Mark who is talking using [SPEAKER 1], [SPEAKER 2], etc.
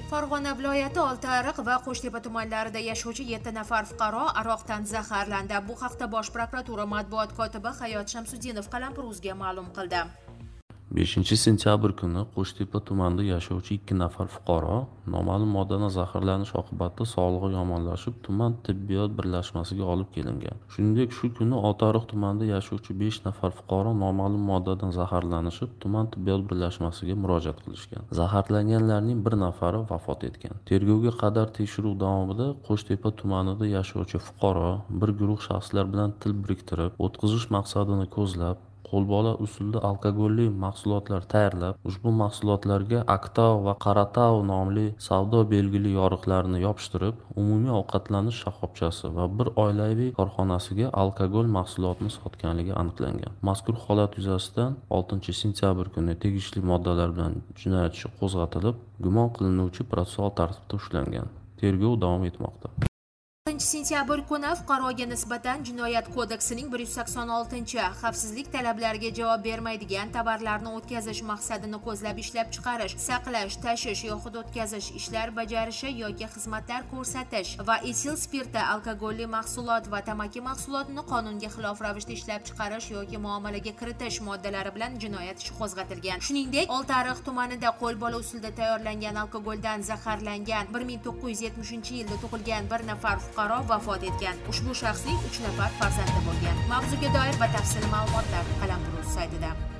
[SPEAKER 1] Farg'ona viloyati Oltiariq va Qo'shtepa tumanlarida yashovchi 7 nafar fuqaro aroqdan zaharlandi. Bu haqda Bosh prokuratura matbuot kotibi Hayot Shamsuddinov Qalampiruzga ma'lum qildi.
[SPEAKER 2] 5-sentyabr kuni Qo'shtepa tumanida yashovchi 2 nafar fuqaro noma'lum moddadan zaharlanish oqibatida sog'lig'i yomonlashib, tuman tibbiyot birlashmasiga olib kelingan. Shuningdek, shu kuni Oltiariq tumanida yashovchi 5 nafar fuqaro noma'lum moddadan zaharlanishib, tuman tibbiyot birlashmasiga murojaat qilishgan. Zaharlanganlarning bir nafari vafot etgan. Tergovga qadar tekshiruv davomida Qo'shtepa tumanida yashovchi fuqaro bir guruh shaxslar bilan til biriktirib, o'tkazish maqsadini ko'zlab, qo'lbola usulda alkogolli mahsulotlar tayyorlab, ushbu mahsulotlarga Aktao va Qaratao nomli savdo belgili yoriqlarni yopishtirib, umumiy ovqatlanish shoxobchasi va bir oilaviy korxonasiga alkogol mahsulotini sotganligi aniqlangan. Mazkur holat yuzasidan 6-sentyabr kuni tegishli moddalar bilan jinoyat ishi qo'zg'atilib, gumon qilinuvchi protsessual tartibda ushlangan. Tergov davom etmoqda.
[SPEAKER 1] 6-sentyabr kuni fuqaroga nisbatan Jinoyat kodeksining 186 xavfsizlik talablariga javob bermaydigan tovarlarni o'tkazish maqsadini ko'zlab ishlab chiqarish, saqlash, tashish yoxud o'tkazish, ishlar bajarishi yoki xizmatlar ko'rsatish va etil spirti, alkogolli mahsulot va tamaki mahsulotini qonunga xilof ravishda ishlab chiqarish yoki muomalaga kiritish moddalari bilan jinoyat ishi qo'zg'atilgan. Shuningdek, Oltiariq tumanida qo'lbola usulda tayyorlangan alkogoldan zaharlangan 1970-yilda tug'ilgan bir nafar fuqaro vafot etgan. Ushbu shaxsning 3 nafar farzandi bo'lgan. Mavzuga doir batafsil ma'lumotlar Qalampiruz saytida.